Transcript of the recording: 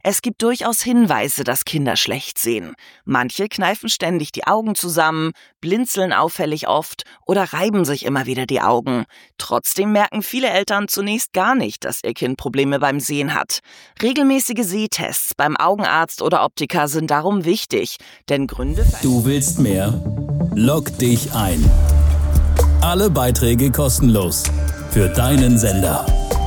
Es gibt durchaus Hinweise, dass Kinder schlecht sehen. Manche kneifen ständig die Augen zusammen, blinzeln auffällig oft oder reiben sich immer wieder die Augen. Trotzdem merken viele Eltern zunächst gar nicht, dass ihr Kind Probleme beim Sehen hat. Regelmäßige Sehtests beim Augenarzt oder Optiker sind darum wichtig, denn Gründe für... Du willst mehr? Log dich ein. Alle Beiträge kostenlos. Für deinen Sender.